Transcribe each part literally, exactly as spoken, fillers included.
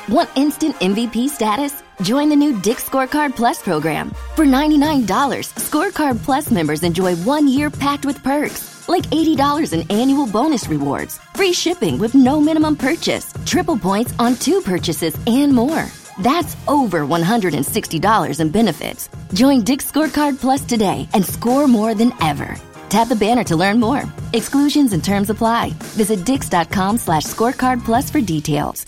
Want instant M V P status? Join the new Dick's Scorecard Plus program. For ninety-nine dollars, Scorecard Plus members enjoy one year packed with perks, like eighty dollars in annual bonus rewards, free shipping with no minimum purchase, triple points on two purchases, and more. That's over one hundred sixty dollars in benefits. Join Dick's Scorecard Plus today and score more than ever. Tap the banner to learn more. Exclusions and terms apply. Visit dix.com slash scorecard plus for details.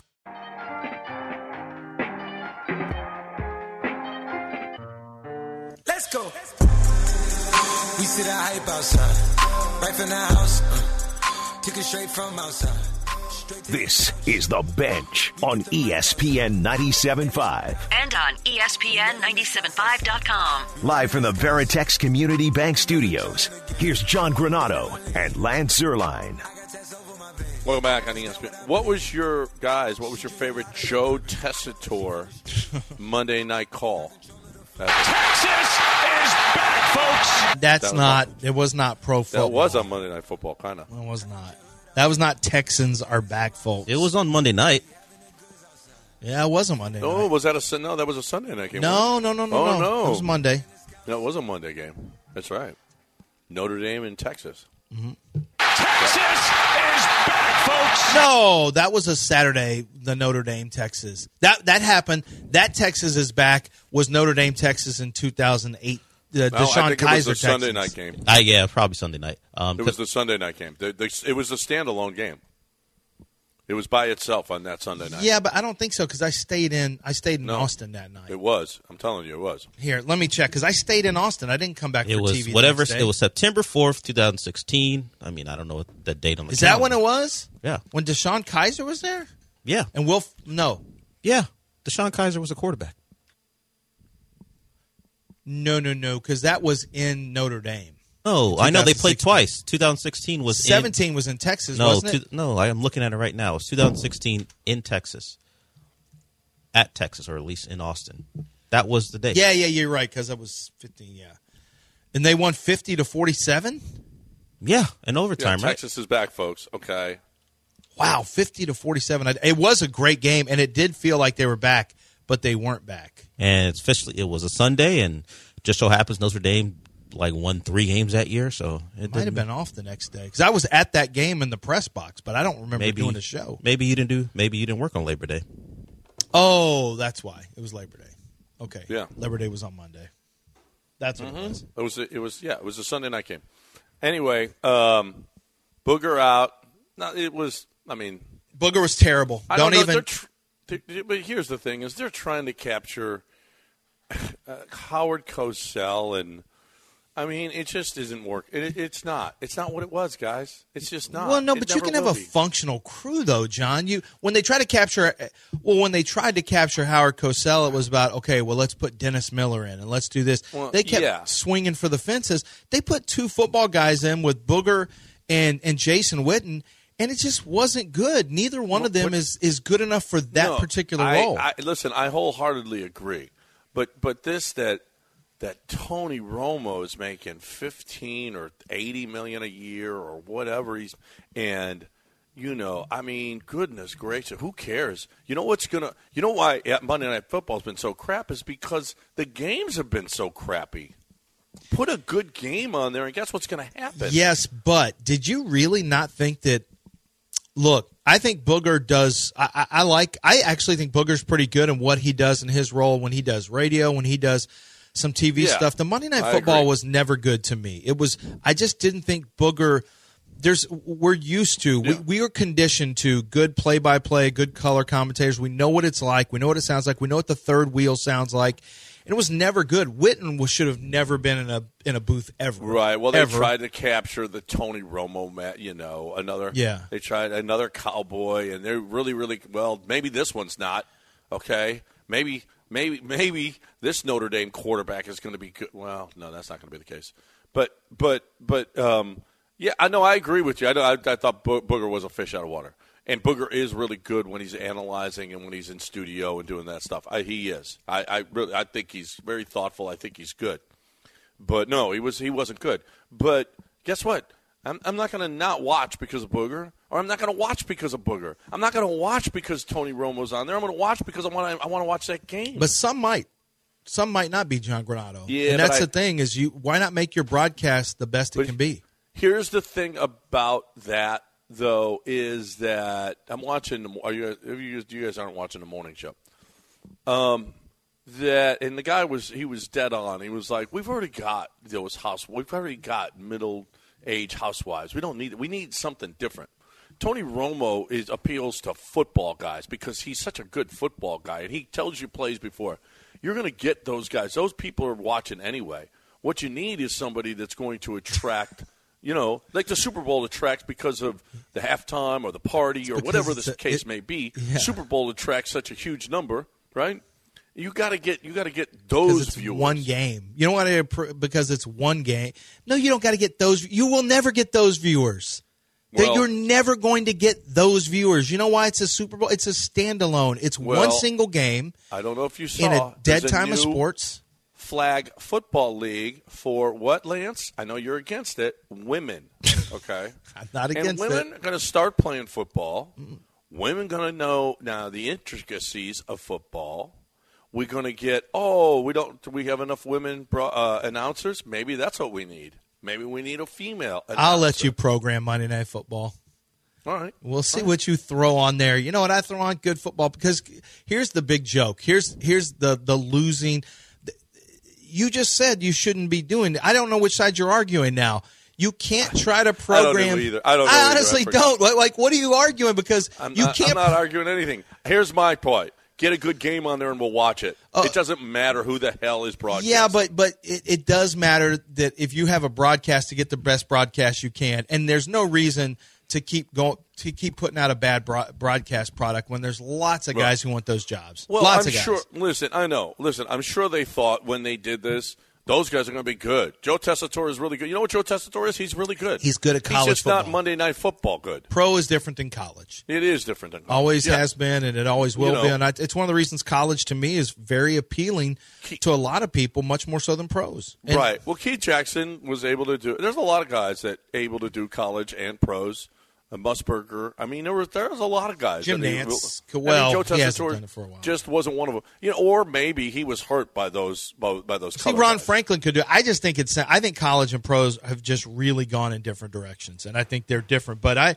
Let's go. We see that hype outside. Right from the house. Uh, took it straight from outside. This is The Bench on E S P N ninety-seven point five. And on E S P N ninety-seven point five dot com. Live from the Veritex Community Bank Studios, here's John Granado and Lance Zierlein. Welcome back on E S P N. What was your, guys, what was your favorite Joe Tessitore Monday night call? Texas is back, folks. That's that not, on, it was not pro football. That was on Monday Night Football, kind of. It was not. That was not Texans are back, folks. It was on Monday night. Yeah, it was on Monday oh, night. was that a no? That was a Sunday night game. No, no, no, no, oh, no. no. It was Monday. No, it was a Monday game. That's right. Notre Dame in Texas. Mm-hmm. Texas is back, folks. No, that was a Saturday. The Notre Dame, Texas. That that happened. That Texas is back was Notre Dame, Texas in two thousand eight. The no, Deshaun I think Kaiser it was the Sunday Texans. night game. Uh, yeah, probably Sunday night. Um, it was the Sunday night game. The, the, it was a standalone game. It was by itself on that Sunday night. Yeah, but I don't think so because I stayed in. I stayed in no, Austin that night. It was. I'm telling you, it was. Here, let me check because I stayed in Austin. I didn't come back it for was T V. Whatever. The next day. It was September fourth, twenty sixteen. I mean, I don't know what that date on the. Is calendar. that when it was? Yeah. When Deshaun Kaiser was there? Yeah. And Wilf? No. Yeah. Deshaun Kaiser was a quarterback. No, no, no, because that was in Notre Dame. No, I know they played twice. twenty sixteen was seventeen in, was in Texas, no, wasn't it? To, no, I am looking at it right now. It was twenty sixteen in Texas, at Texas, or at least in Austin. That was the day. Yeah, yeah, you're right because I was fifteen. Yeah, and they won fifty to forty-seven. Yeah, in overtime, yeah, right? Texas is back, folks. Okay. Wow, fifty to forty-seven. It was a great game, and it did feel like they were back, but they weren't back. And it's officially, it was a Sunday, and just so happens Notre Dame like won three games that year, so it might have been off the next day because I was at that game in the press box, but I don't remember maybe, doing the show. Maybe you didn't do. Maybe you didn't work on Labor Day. Oh, that's why it was Labor Day. Okay, yeah, Labor Day was on Monday. That's what mm-hmm. it was. It was. It was. Yeah, it was a Sunday night game. Anyway, um, Booger out. No, it was. I mean, Booger was terrible. I don't, don't know, even. Tr- they, but here's the thing: is they're trying to capture uh, Howard Cosell, and I mean, it just isn't working. It, it's not. It's not what it was, guys. It's just not. Well, no, it but you can have will a be. functional crew, though, John. You when they try to capture, well, when they tried to capture Howard Cosell, it was about okay. Well, let's put Dennis Miller in and let's do this. Well, they kept yeah. swinging for the fences. They put two football guys in with Booger and and Jason Witten. And it just wasn't good. Neither one well, of them but, is, is good enough for that no, particular I, role. I, listen, I wholeheartedly agree. But but this that that Tony Romo is making fifteen or eighty million a year or whatever he's and you know, I mean, goodness gracious, who cares? You know what's gonna you know why Monday Night Football's been so crap is because the games have been so crappy. Put a good game on there and guess what's gonna happen? Yes, but did you really not think that Look, I think Booger does I, I, I like I actually think Booger's pretty good in what he does in his role when he does radio, when he does some T V yeah, stuff. The Monday Night I Football agree. was never good to me. It was I just didn't think Booger there's we're used to yeah. we, we are conditioned to good play by play, good color commentators. We know what it's like, we know what it sounds like, we know what the third wheel sounds like. And it was never good. Witten was, should have never been in a in a booth ever. Right. Well, they ever. tried to capture the Tony Romo, you know, another. Yeah. They tried another cowboy, and they're really, really well. Maybe this one's not. Okay. Maybe, maybe, maybe this Notre Dame quarterback is going to be good. Well, no, that's not going to be the case. But, but, but, um, yeah, I know. I agree with you. I know. I, I thought Bo- Booger was a fish out of water. And Booger is really good when he's analyzing and when he's in studio and doing that stuff. I, he is. I, I really, I think he's very thoughtful. I think he's good. But no, he was. He wasn't good. But guess what? I'm, I'm not going to not watch because of Booger, or I'm not going to watch because of Booger. I'm not going to watch because Tony Romo's on there. I'm going to watch because I want to. I want to watch that game. But some might, some might not be John Granado. Yeah, and that's I, the thing is you. Why not make your broadcast the best it can be? Here's the thing about that, though, is that I'm watching. The, are you? Are you, you guys aren't watching the morning show. Um. That and the guy was he was dead on. He was like, "We've already got those house. We've already got middle age housewives. We don't need. We need something different." Tony Romo is appeals to football guys because he's such a good football guy, and he tells you plays before. You're going to get those guys. Those people are watching anyway. What you need is somebody that's going to attract. You know, like the Super Bowl attracts because of the halftime or the party or whatever the case it, may be. Yeah. Super Bowl attracts such a huge number, right? You got to get you got to get those it's viewers. One game. You don't want to because it's one game. No, you don't got to get those. You will never get those viewers. Well, You're never going to get those viewers. You know why it's a Super Bowl? It's a standalone. It's well, one single game. I don't know if you saw in a dead a time of sports. Flag football league for what, Lance? I know you're against it. Women. Okay, I'm not against it. And women it. are going to start playing football. Mm. Women going to know now the intricacies of football. We're going to get, oh, we don't. Do we have enough women uh, announcers? Maybe that's what we need. Maybe we need a female announcer. I'll let you program Monday Night Football. All right. We'll see All right. what you throw on there. You know what? I throw on good football because here's the big joke. Here's here's the, the losing. You just said you shouldn't be doing it. I don't know which side you're arguing now. You can't try to program. I don't know either. I don't know I honestly either. I don't. Like, what are you arguing? Because I'm you not, can't. I'm not arguing anything. Here's my point. Get a good game on there and we'll watch it. Uh, it doesn't matter who the hell is broadcasting. Yeah, but but it, it does matter that if you have a broadcast to get the best broadcast you can, and there's no reason to keep going to keep putting out a bad broad, broadcast product when there's lots of guys right. who want those jobs. Well, lots I'm of guys. sure. Listen, I know. Listen, I'm sure they thought when they did this, those guys are going to be good. Joe Tessitore is really good. You know what Joe Tessitore is? He's really good. He's good at college He's just football. not Monday Night Football good. Pro is different than college. It is different than college. Always yeah. has been, and it always will you know, be. And I, it's one of the reasons college, to me, is very appealing Keith, to a lot of people, much more so than pros. And, right. Well, Keith Jackson was able to do – there's a lot of guys that able to do college and pros. Musburger. I mean, there was there was a lot of guys. Jim that Nance. He, well, I mean, Joe he hasn't done it for a while. Just wasn't one of them. You know, or maybe he was hurt by those by, by those. See, Ron guys. Franklin could do it. I just think it's. I think college and pros have just really gone in different directions, and I think they're different. But I,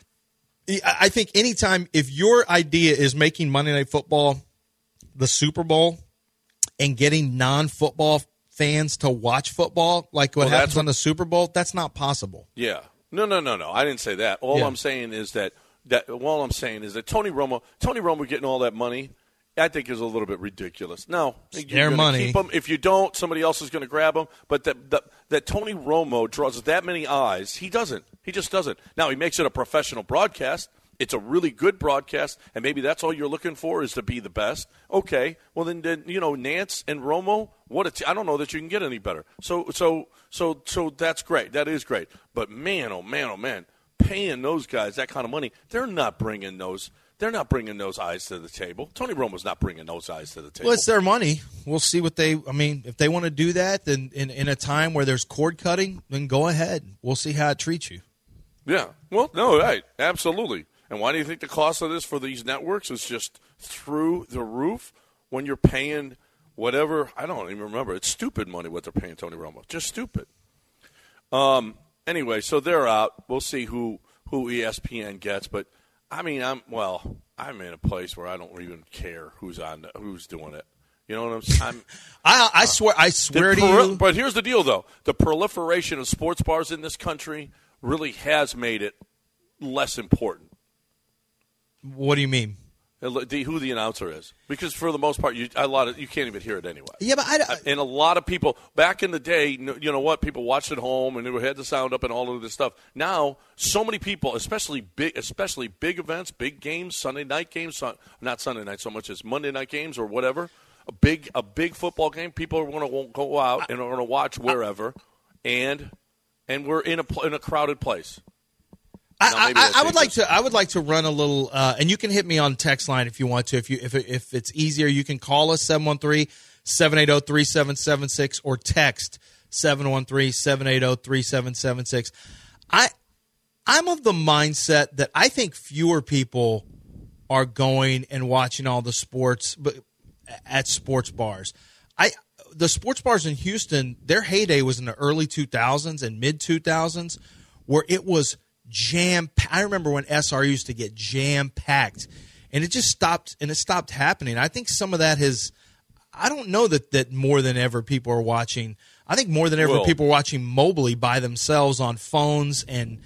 I think anytime if your idea is making Monday Night Football the Super Bowl and getting non-football fans to watch football, like what well, happens what, on the Super Bowl, that's not possible. Yeah. No, no, no, no. I didn't say that. All yeah. I'm saying is that that all I'm saying is that Tony Romo, Tony Romo getting all that money, I think is a little bit ridiculous. No, their money. Keep them. If you don't, somebody else is going to grab them. But that, that that Tony Romo draws that many eyes, he doesn't. He just doesn't. Now he makes it a professional broadcast. It's a really good broadcast, and maybe that's all you're looking for is to be the best. Okay, well then, then you know Nance and Romo. What a t- I don't know that you can get any better. So so so so that's great. That is great. But man, oh man, oh man, paying those guys that kind of money, they're not bringing those. They're not bringing those eyes to the table. Tony Romo's not bringing those eyes to the table. Well, it's their money. We'll see what they. I mean, if they want to do that, then in in a time where there's cord cutting, then go ahead. We'll see how it treats you. Yeah. Well, no, right, absolutely. And why do you think the cost of this for these networks is just through the roof when you're paying whatever? I don't even remember. It's stupid money what they're paying Tony Romo. Just stupid. Um. Anyway, so they're out. We'll see who, who E S P N gets. But, I mean, I'm well, I'm in a place where I don't even care who's on who's doing it. You know what I'm saying? I'm, I, I swear, I swear to prol- you. But here's the deal, though. The proliferation of sports bars in this country really has made it less important. What do you mean? The, who the announcer is, because for the most part, you a lot of you can't even hear it anyway. Yeah, but I, I, and a lot of people back in the day, you know what? People watched at home and they had the sound up and all of this stuff. Now, so many people, especially big, especially big events, big games, Sunday night games, not Sunday night so much as Monday night games or whatever. A big, a big football game. People are going to go out and are going to watch wherever, and and we're in a in a crowded place. I, I, I would like to. I would like to run a little, uh, and you can hit me on text line if you want to. If you if if it's easier, you can call us seven one three, seven eight zero, three seven seven six or text seven one three, seven eight zero, three seven seven six. I I'm of the mindset that I think fewer people are going and watching all the sports but at sports bars. I the sports bars in Houston, their heyday was in the early two thousands and mid two thousands, where it was jam. I remember when S R used to get jam packed, and it just stopped. And it stopped happening. I think some of that has. I don't know that that more than ever people are watching. I think more than ever well, people are watching mobily by themselves on phones and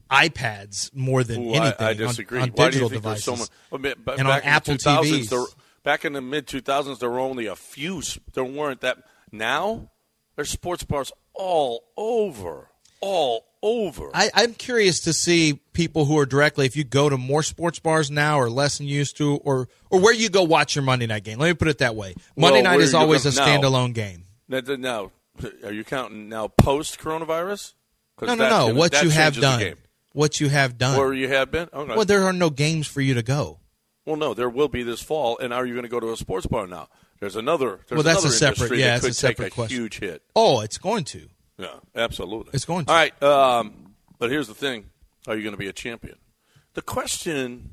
iPads more than ooh, anything. I, I disagree. On, on Why digital do you think devices there's so much? But and on Apple T Vs. There, back in the mid two thousands, there were only a few. There weren't that. Now there's sports bars all over, all over. I, I'm curious to see people who are directly, if you go to more sports bars now or less than you used to, or or where you go watch your Monday night game. Let me put it that way. Monday well, night is always a gonna, standalone game. Now, now, are you counting now post coronavirus? No, no, no. Gonna, what you have done. What you have done. Where you have been? Okay. Well, there are no games for you to go. Well, no, there will be this fall. And are you going to go to a sports bar now? There's another. There's well, that's another a separate. Yeah, that could it's a separate take a question. Huge hit. Oh, it's going to. Yeah, absolutely. It's going to. All right, um, but here's the thing: are you going to be a champion? The question,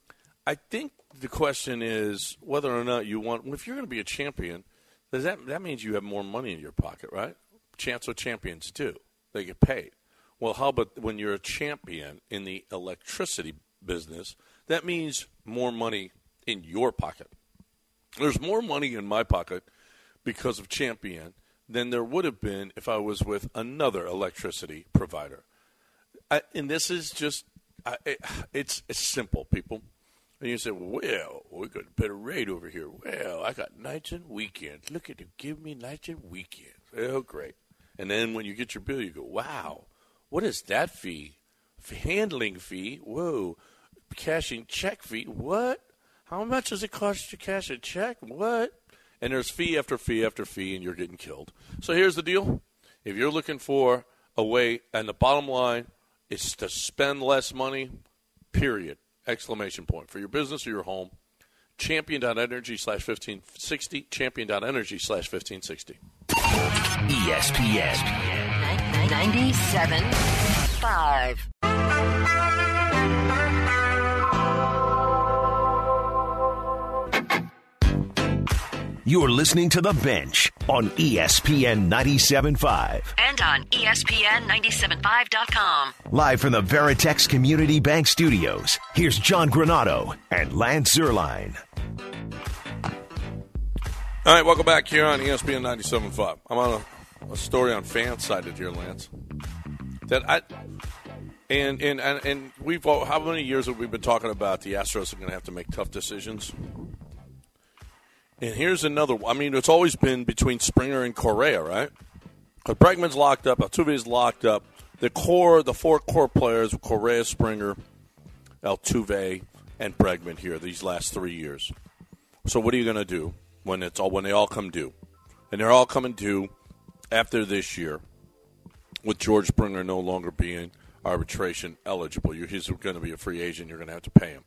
I think, the question is whether or not you want. If you're going to be a champion, does that that means you have more money in your pocket, right? Champs are champions too; they get paid. Well, how about when you're a champion in the electricity business? That means more money in your pocket. There's more money in my pocket because of Champion than there would have been if I was with another electricity provider. I, and this is just, I, it, it's, it's simple, people. And you say, well, we got a better rate over here. Well, I got nights and weekends. Look at them, give me nights and weekends. Oh, great. And then when you get your bill, you go, wow, what is that fee? Handling fee? Whoa. Cashing check fee? What? How much does it cost to cash a check? What? And there's fee after fee after fee, and you're getting killed. So here's the deal. If you're looking for a way, and the bottom line is to spend less money, period, exclamation point, for your business or your home, champion.energy slash 1560, champion.energy slash 1560. E S P N ninety-seven point five. You're listening to The Bench on E S P N ninety-seven point five. And on E S P N ninety-seven point five dot com. Live from the Veritex Community Bank Studios, here's John Granato and Lance Zierlein. All right, welcome back here on E S P N ninety-seven point five. I'm on a, a story on Fansided here, Lance. That I and and and, and we've all, how many years have we been talking about the Astros are going to have to make tough decisions? And here's another one. I mean, it's always been between Springer and Correa, right? But Bregman's locked up. Altuve's locked up. The core, the four core players, Correa, Springer, Altuve, and Bregman here these last three years. So what are you going to do when it's all when they all come due? And they're all coming due after this year, with George Springer no longer being arbitration eligible. He's going to be a free agent. You're going to have to pay him.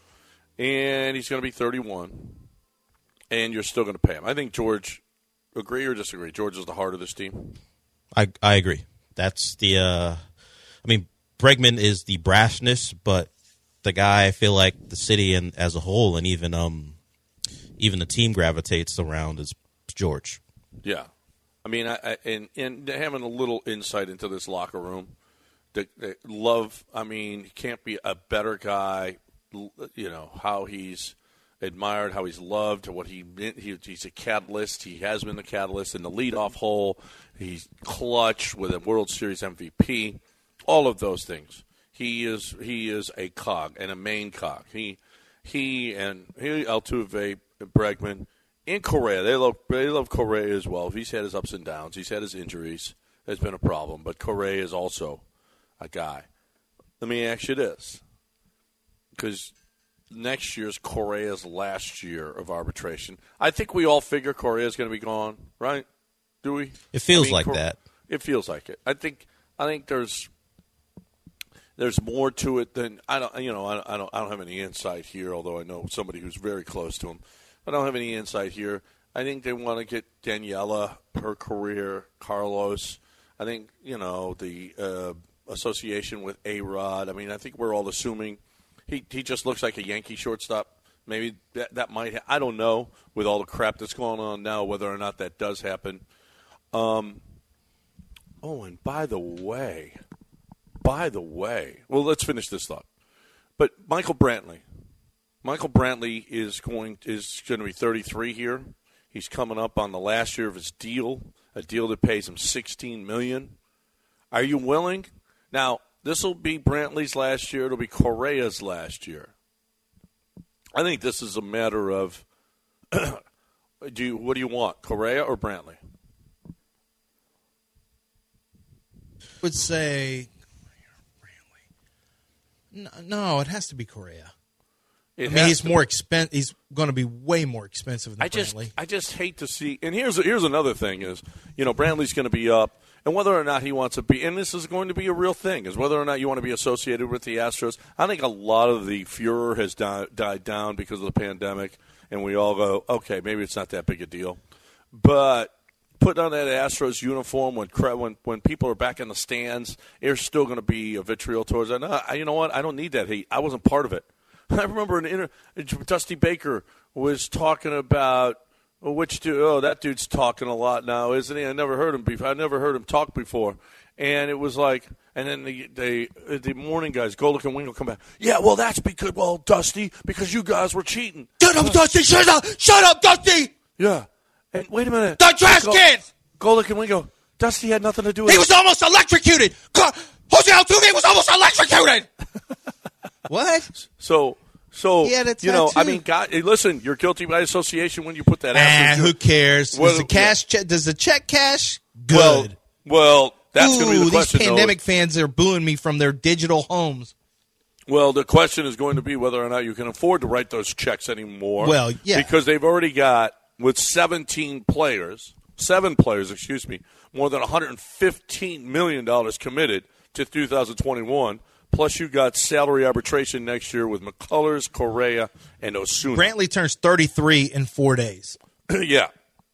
And he's going to be thirty-one. And you're still going to pay him. I think George, agree or disagree? George is the heart of this team. I I agree. That's the. Uh, I mean, Bregman is the brashness, but the guy I feel like the city and as a whole, and even um, even the team gravitates around is George. Yeah, I mean, I, I and and having a little insight into this locker room, the, the love. I mean, he can't be a better guy. You know how he's admired, how he's loved, what he, he he's a catalyst. He has been the catalyst in the leadoff hole. He's clutch with a World Series M V P. All of those things. He is he is a cog and a main cog. He he and he, Altuve, Bregman, and Correa. They love they love Correa as well. He's had his ups and downs. He's had his injuries. There's been a problem, but Correa is also a guy. Let me ask you this, because next year's Correa's last year of arbitration. I think we all figure Correa's going to be gone, right? Do we? It feels I mean, like Cor- that. It feels like it. I think. I think there's there's more to it than I don't. You know, I, I don't. I don't have any insight here. Although I know somebody who's very close to him, I don't have any insight here. I think they want to get Daniela, her career, Carlos. I think you know the uh, association with A-Rod. I mean, I think we're all assuming he he just looks like a Yankee shortstop. Maybe that, that might ha- – I don't know with all the crap that's going on now whether or not that does happen. Um, oh, and by the way, by the way – well, let's finish this thought. But Michael Brantley. Michael Brantley is going is going to be thirty-three here. He's coming up on the last year of his deal, a deal that pays him sixteen million dollars. Are you willing? Now, this will be Brantley's last year. It'll be Correa's last year. I think this is a matter of do you, what do you want, Correa or Brantley? I would say no, no, it has to be Correa. It I mean, he's to more be. expen- He's going to be way more expensive than I just, Brantley. I just hate to see. And here's here's another thing is, you know, Brantley's going to be up, and whether or not he wants to be, and this is going to be a real thing, is whether or not you want to be associated with the Astros. I think a lot of the furor has di- died down because of the pandemic, and we all go, okay, maybe it's not that big a deal. But putting on that Astros uniform when when when people are back in the stands, there's still going to be a vitriol towards that. No, I, you know what? I don't need that hate. I wasn't part of it. I remember an inter- Dusty Baker was talking about well, which dude. Oh, that dude's talking a lot now, isn't he? I never heard him before. I never heard him talk before, and it was like, and then the the, the morning guys, Golick and Wingo, come back. Yeah, well, that's because well, Dusty, because you guys were cheating. Shut up, Dusty! Shut up! Shut up, Dusty! Yeah, and wait a minute, The trash Go- can! Golick and Wingo, Dusty had nothing to do with He it. was almost electrocuted. God, Jose Altuve was almost electrocuted. What? So, so He had a you know, I tattoo. mean, God, hey, listen, you're guilty by association when you put that. Ah, Astros who cares? Well, Does the cash? Che- does the check cash? Good. Well, well, that's going to be Ooh, the question. these pandemic fans are booing me from their digital homes. Though. Well, the question is going to be whether or not you can afford to write those checks anymore. Well, yeah. because they've already got with seventeen players, seven players, excuse me, more than one hundred fifteen million dollars committed to two thousand twenty-one. Plus, you got salary arbitration next year with McCullers, Correa, and Osuna. Brantley turns thirty-three in four days. Yeah.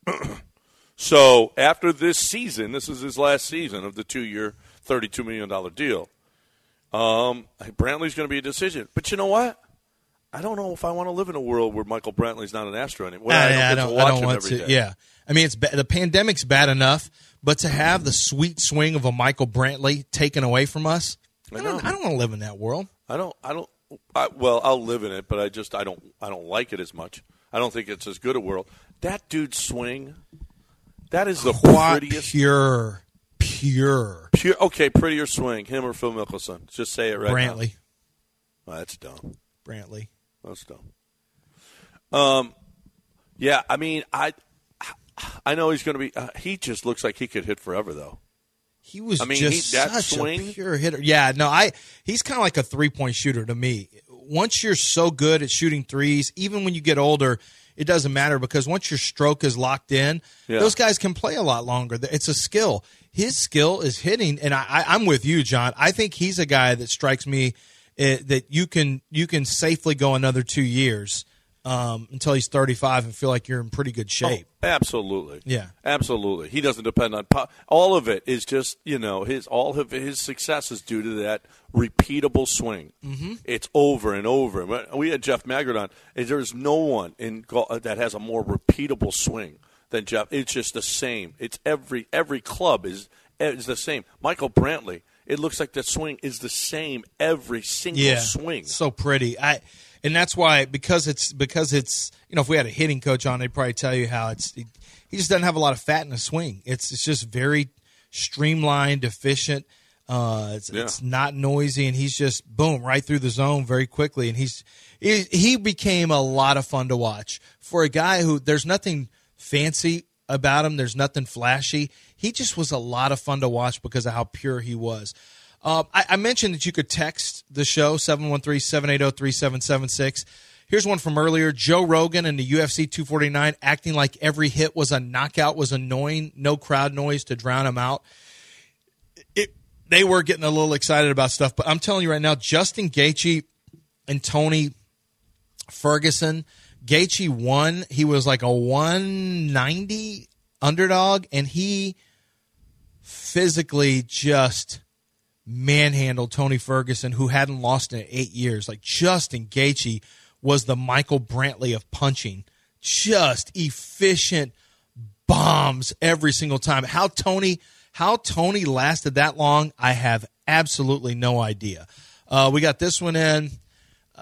So after this season, this is his last season of the two-year, thirty-two million dollars deal. Um, Brantley's going to be a decision. But you know what? I don't know if I want to live in a world where Michael Brantley's not an Astro anymore. Nah, I don't nah, get I to don't, watch I don't him want every to. day. Yeah, I mean, it's ba- the pandemic's bad enough, but to have the sweet swing of a Michael Brantley taken away from us, I, I don't, know. I don't want to live in that world. I don't. I don't. I, well, I'll live in it, but I just I don't. I don't like it as much. I don't think it's as good a world. That dude's swing. That is the Quite prettiest. pure, pure Pure. Okay, prettier swing. Him or Phil Mickelson. Just say it right Brantley. now. Oh, that's dumb. Brantley. That's dumb. Um, yeah. I mean, I. I know he's going to be. Uh, he just looks like he could hit forever, though. He was I mean, just he- that such swing- a pure hitter. Yeah, no, I he's kind of like a three-point shooter to me. Once you're so good at shooting threes, even when you get older, it doesn't matter because once your stroke is locked in, Yeah. those guys can play a lot longer. It's a skill. His skill is hitting, and I, I, I'm with you, John. I think he's a guy that strikes me uh, that you can you can safely go another two years um, until he's thirty-five and feel like you're in pretty good shape. Oh, absolutely. Yeah. Absolutely. He doesn't depend on po- all of it is just, you know, his all of his success is due to that repeatable swing. Mm-hmm. It's over and over. We had Jeff Maggard on. There's no one in go- that has a more repeatable swing than Jeff. It's just the same. It's every every club is is the same. Michael Brantley, it looks like that swing is the same every single yeah, swing. so pretty. I and that's why because it's because it's you know if we had a hitting coach on, they'd probably tell you how it's he just doesn't have a lot of fat in the swing. It's it's just very streamlined, efficient. Uh, it's, Yeah. it's not noisy, and he's just boom right through the zone very quickly. And he's he, he became a lot of fun to watch for a guy who there's nothing fancy about him. There's nothing flashy. He just was a lot of fun to watch because of how pure he was. Uh, I, I mentioned that you could text the show, seven one three, seven eight zero, three seven seven six. Here's one from earlier. Joe Rogan in the U F C two forty-nine acting like every hit was a knockout was annoying. No crowd noise to drown him out. It, they were getting a little excited about stuff, but I'm telling you right now, Justin Gaethje and Tony Ferguson, Gaethje won. He was like a one ninety underdog, and he physically just manhandled Tony Ferguson, who hadn't lost in eight years. Like, Justin Gaethje was the Michael Brantley of punching. Just efficient bombs every single time. How Tony, how Tony lasted that long, I have absolutely no idea. Uh, we got this one in. Uh,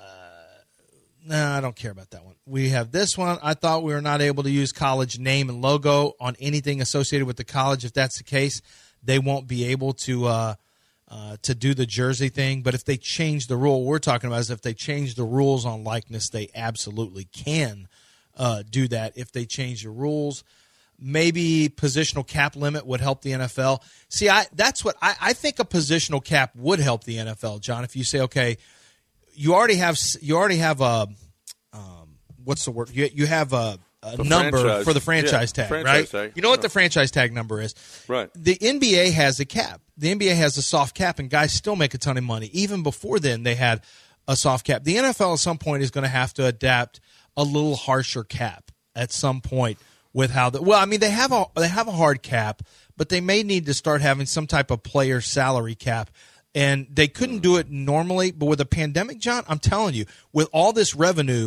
no, I don't care about that one. We have this one. I thought we were not able to use college name and logo on anything associated with the college. If that's the case, they won't be able to uh, uh, to do the jersey thing. But if they change the rule, what we're talking about is if they change the rules on likeness, they absolutely can uh, do that. If they change the rules, maybe positional cap limit would help the N F L. See, I that's what I, I think a positional cap would help the N F L, John. If you say, okay, you already have you already have a um, what's the word? You, you have a, a number franchise. for the franchise Yeah, tag, franchise right? tag. You know what Yeah. the franchise tag number is? Right. The N B A has a cap. The N B A has a soft cap, and guys still make a ton of money. Even before then, they had a soft cap. The N F L at some point is going to have to adapt a little harsher cap at some point with how the well, I mean they have a they have a hard cap, but they may need to start having some type of player salary cap. And they couldn't do it normally, but with a pandemic, John, I'm telling you, with all this revenue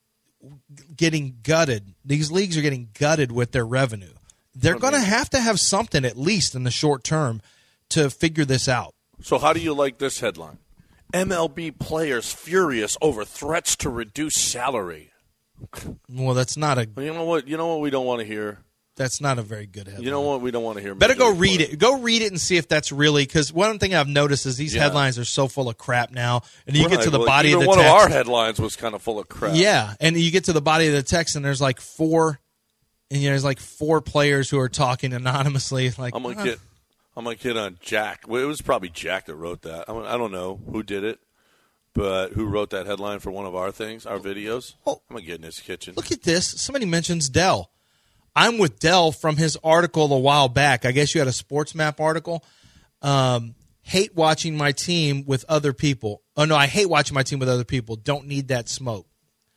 getting gutted, these leagues are getting gutted with their revenue. They're going to have to have something, at least in the short term, to figure this out. So how do you like this headline? M L B players furious over threats to reduce salary. Well, that's not a Well, you know what? You know what we don't want to hear? that's not a very good headline. You know what we don't want to hear? Better go Major read League it. Go read it and see if that's really, because one thing I've noticed is these Yeah. headlines are so full of crap now, and you Right, get to the well, body even of the one text. of our headlines was kind of full of crap. Yeah, and you get to the body of the text, and there's like four, and you know, there's like four players who are talking anonymously. Like, I'm gonna uh, get, I'm gonna get on Jack. Well, it was probably Jack that wrote that. I, mean, I don't know who did it, but who wrote that headline for one of our things, our videos? Oh. I'm gonna get in his kitchen. Look at this. Somebody mentions Dell. I'm with Dell from his article a while back. I guess you had a Sports Map article. Um, hate watching my team with other people. Oh, no, I hate watching my team with other people. Don't need that smoke.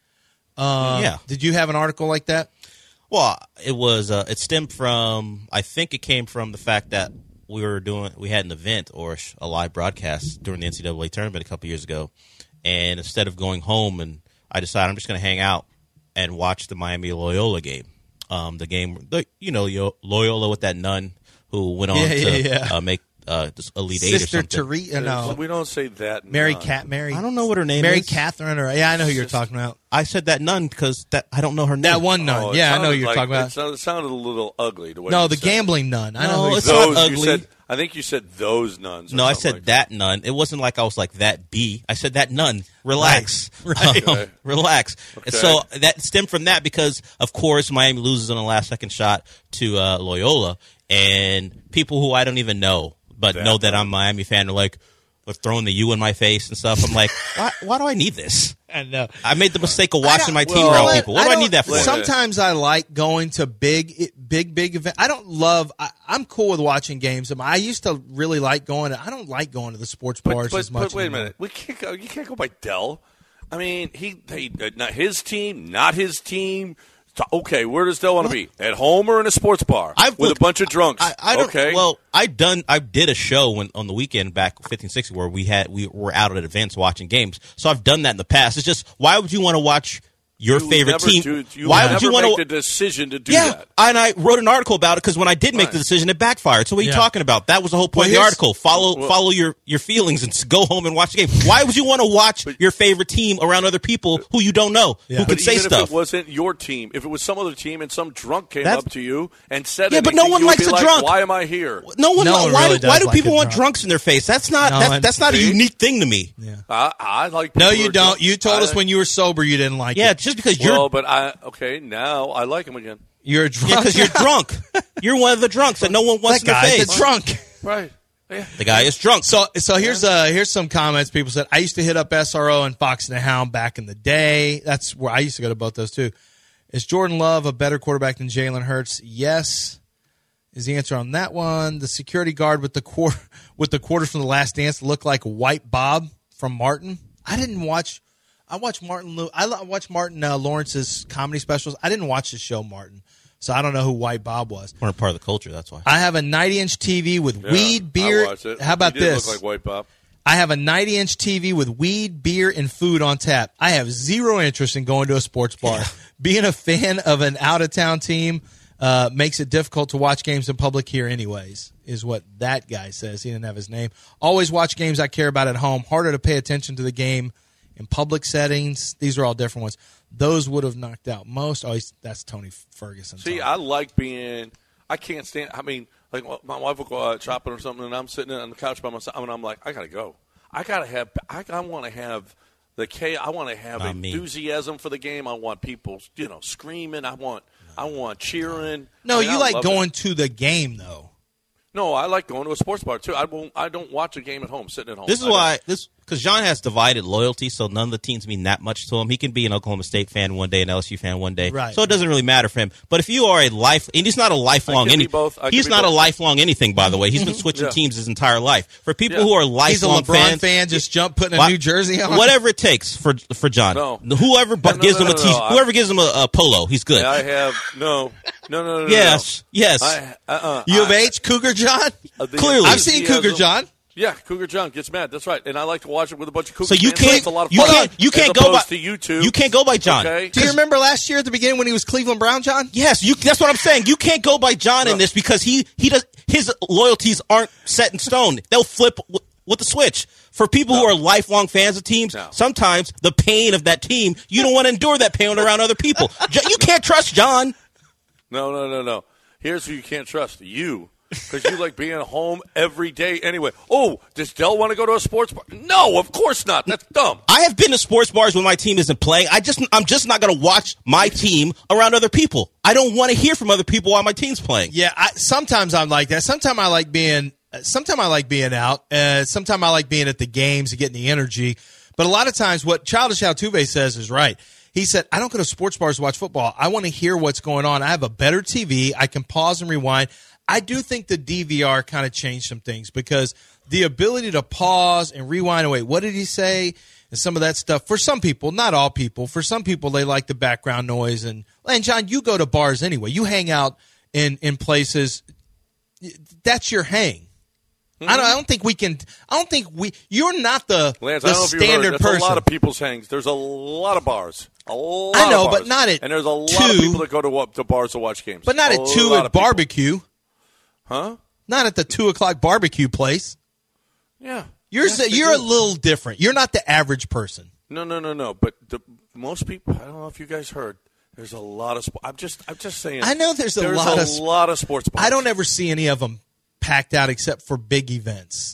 Um, Yeah. Did you have an article like that? Well, it was. Uh, it stemmed from. I think it came from the fact that we were doing. We had an event or a live broadcast during the N C double A tournament a couple years ago, and instead of going home, and I decided I'm just going to hang out and watch the Miami Loyola game. Um, the game, the, you know, Yo- Loyola with that nun who went on Yeah, to yeah, yeah. Uh, make uh, this Elite Eight or Sister something. Teresa. No. We don't say that. Mary none. Cat Mary. I don't know what her name Mary is. Catherine. Or, yeah, I know who you're talking about. I said that nun because that I don't know her name. That one nun. Oh, it yeah, I know who sounded you're like- talking It about. sounded, it sounded a little ugly. The way No, you the said it. gambling nun. I know No, who you're it's talking not Those, you ugly. said, I think you said those nuns. or No, I something said like that nun. It wasn't like I was like that bee. I said that nun. Relax. Right. Um, Okay. Relax. Okay. So that stemmed from that because, of course, Miami loses on the last second shot to uh, Loyola. And people who I don't even know, but That know that nun. I'm a Miami fan, are like, are throwing the U in my face and stuff. I'm like, why, why do I need this? I know. I made the mistake of watching my team well, around I- people. What do I don't- need that for? Sometimes I like going to big, big, big events. I don't love. I, I'm cool with watching games. I used to really like going. I don't like going to the sports But, bars but, as much. but wait a anymore. minute. We can't go, you can't go by Dell. I mean, he, he uh, not his team, not his team. So, okay, where does Dell want to be? At home or in a sports bar I've with looked- a bunch of drunks? I, I don't, okay. Well, I done. I did a show when on the weekend back fifteen sixty where we had we were out at events watching games. So I've done that in the past. It's just why would you want to watch your You favorite never team? do- you why never would you make want the to? decision to do Yeah, that? and I wrote an article about it because when I did make Right. the decision, it backfired. So what are you Yeah. talking about? That was the whole point Well, of the here's- article. Follow well- follow your, your feelings and s- go home and watch the game. Why would you want to watch your favorite team around other people who you don't know who Yeah. can But say even stuff? if it wasn't your team, if it was some other team and some drunk came That's- up to you and said, Yeah, but anything, no one you would likes be a like, drunk. Why am I here? no one. No one why really do, why does do like people a want drunk. drunks in their face? That's not No that's, one- that's not a See? unique thing to me. Yeah. I, I like. No, people who you are don't. drunk. You told I- us when you were sober you didn't like Yeah, it. just because you're Well, but I okay now I like him again. You're a drunk. Yeah, because you're drunk. You're one of the drunks that no one wants that in their guy's face. a drunk. Right. Yeah. The guy is drunk. So, so here's uh here's some comments. People said I used to hit up S R O and Fox and the Hound back in the day. That's where I used to go to both those too. Is Jordan Love a better quarterback than Jalen Hurts? Yes, is the answer on that one. The security guard with the quarter with the quarters from The Last Dance looked like White Bob from Martin. I didn't watch. I watched Martin. Lew- I lo- watched Martin uh, Lawrence's comedy specials. I didn't watch his show Martin, So I don't know who White Bob was. We're part of the culture, that's why. I have a ninety-inch T V with Yeah, weed, beer. I watched it. How about He did this? Look like White Bob. I have a ninety-inch T V with weed, beer, and food on tap. I have zero interest in going to a sports bar. Yeah. Being a fan of an out-of-town team uh, makes it difficult to watch games in public here anyways, is what that guy says. He didn't have his name. Always watch games I care about at home. Harder to pay attention to the game in public settings. These are all different ones. Those would have knocked out most. Oh, he's, that's Tony Ferguson. See, talking. I like being – I can't stand – I mean, like my wife will go out shopping or something, and I'm sitting on the couch by myself, and I'm like, I got to go. I got to have – I, I want to have the K. I want to have Not me. enthusiasm for the game. I want people, you know, screaming. I want I want cheering. No, I mean, you I like love going it. to the game, though. No, I like going to a sports bar, too. I won't. I don't watch a game at home, sitting at home. This is I why this because John has divided loyalty, so none of the teams mean that much to him. He can be an Oklahoma State fan one day, an L S U fan one day, right. So it doesn't really matter for him. But if you are a life, and he's not a lifelong I can be any, both. I can he's be not both. a lifelong anything. By the way, he's been switching Yeah. teams his entire life. For people Yeah. who are He's a lifelong LeBron fans, fan, just jump putting a why- New Jersey on. whatever it takes for for John. No. Whoever bu- No, no, gives no, him a no, t- no. I- whoever gives him a, a polo, he's good. I have no, no, no, no. yes, no. yes. I, uh-uh, U of I- H, Cougar John? uh, the Clearly. I've seen enthusiasm- Cougar John. Yeah, Cougar John gets mad. That's right, and I like to watch it with a bunch of Cougar so you fans. can't It's a lot of you fun. can't you can't As go by opposed to you two. You can't go by John. Okay. Do you remember last year at the beginning when he was Cleveland Brown, John? Yes, you, that's what I'm saying. You can't go by John in this because he he does his loyalties aren't set in stone. They'll flip w- with the switch. For people No. who are lifelong fans of teams, No. sometimes the pain of that team, you don't want to endure that pain around other people. Jo- You can't trust John. No, no, no, no. Here's who you can't trust: you, because you like being home every day anyway. Oh, does Dell want to go to a sports bar? No, of course not. That's dumb. I have been to sports bars when my team isn't playing. I just I'm just not going to watch my team around other people. I don't want to hear from other people while my team's playing. Yeah, I, sometimes I'm like that. Sometimes I like being. Sometimes I like being out. Uh, sometimes I like being at the games and getting the energy. But a lot of times, what Childish Altuve says is right. He said, "I don't go to sports bars to watch football. I want to hear what's going on. I have a better T V. I can pause and rewind." I do think the D V R kind of changed some things because the ability to pause and rewind and wait, what did he say? And some of that stuff, for some people, not all people, for some people, they like the background noise. And, and John, you go to bars anyway. You hang out in, in places. That's your hang. Mm-hmm. I, don't, I don't think we can – I don't think we – you're not the, Lance, the I don't know if you heard, standard that's person. a lot of people's hangs. There's a lot of bars. A lot I know, of bars. but not at And there's a lot two. of people that go to, to bars to watch games. But not a at two lot at of people. barbecue. Huh? Not at the two o'clock barbecue place. Yeah. You're Yes, they you're a do. little different. You're not the average person. No, no, no, no. But the, most people, I don't know if you guys heard, there's a lot of sports. I'm just, I'm just saying. I know there's a there's lot a of sp- lot of sports bars. I don't ever see any of them packed out except for big events.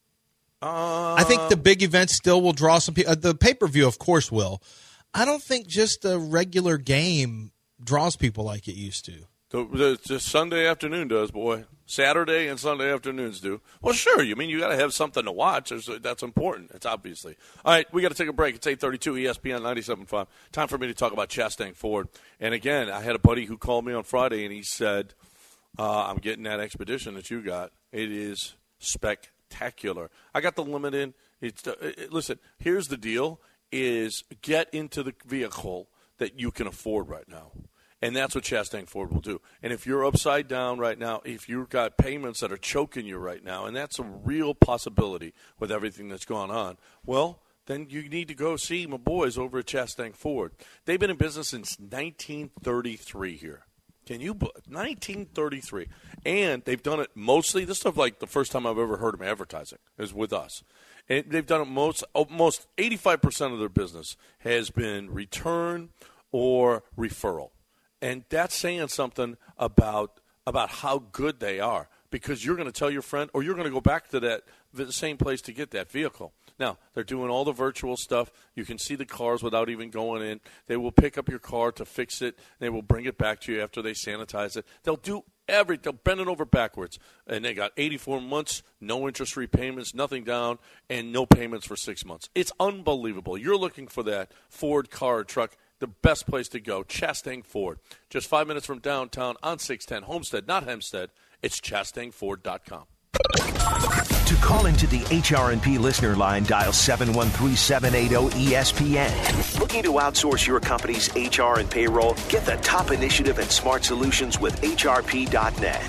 Uh, I think the big events still will draw some people. Uh, the pay per view, of course, will. I don't think just a regular game draws people like it used to. The, the, the Sunday afternoon does, boy. Saturday and Sunday afternoons do. Well, sure. You mean you got to have something to watch. There's, that's important. It's obviously. All right, we got to take a break. It's eight thirty-two E S P N ninety-seven point five. Time for me to talk about Chastang Ford. And again, I had a buddy who called me on Friday, and he said, uh, I'm getting that Expedition that you got. It is spectacular. I got the limited. It's uh, it, listen, here's the deal, is get into the vehicle that you can afford right now. And that's what Chastang Ford will do. And if you're upside down right now, if you've got payments that are choking you right now, and that's a real possibility with everything that's gone on, well, then you need to go see my boys over at Chastang Ford. They've been in business since nineteen thirty-three here. Can you – nineteen thirty-three. And they've done it mostly – this is like the first time I've ever heard them advertising is with us. And they've done it most – almost eighty-five percent of their business has been return or referral. And that's saying something about about how good they are, because you're going to tell your friend, or you're going to go back to that the same place to get that vehicle. Now, they're doing all the virtual stuff. You can see the cars without even going in. They will pick up your car to fix it. They will bring it back to you after they sanitize it. They'll do everything. They'll bend it over backwards. And they got eighty-four months, no interest repayments, nothing down, and no payments for six months. It's unbelievable. You're looking for that Ford car or truck. The best place to go, Chastang Ford. Just five minutes from downtown on six ten. Homestead, not Hempstead. It's chastang ford dot com. To call into the H R and P listener line, dial seven one three, seven eight zero, E S P N. Looking to outsource your company's H R and payroll? Get the top initiative and smart solutions with H R P dot net.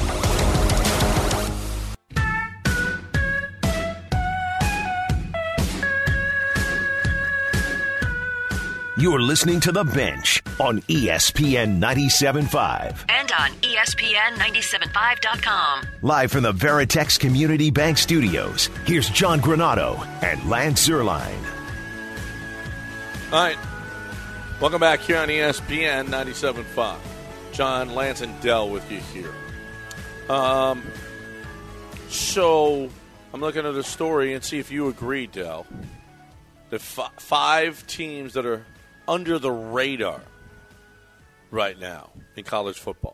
You're listening to The Bench on E S P N ninety-seven point five. And on E S P N ninety-seven point five dot com. Live from the Veritex Community Bank Studios, here's John Granado and Lance Zierlein. All right. Welcome back here on E S P N ninety-seven point five. John, Lance, and Dell with you here. Um, so I'm looking at the story and see if you agree, Dell. The f- five teams that are under the radar right now in college football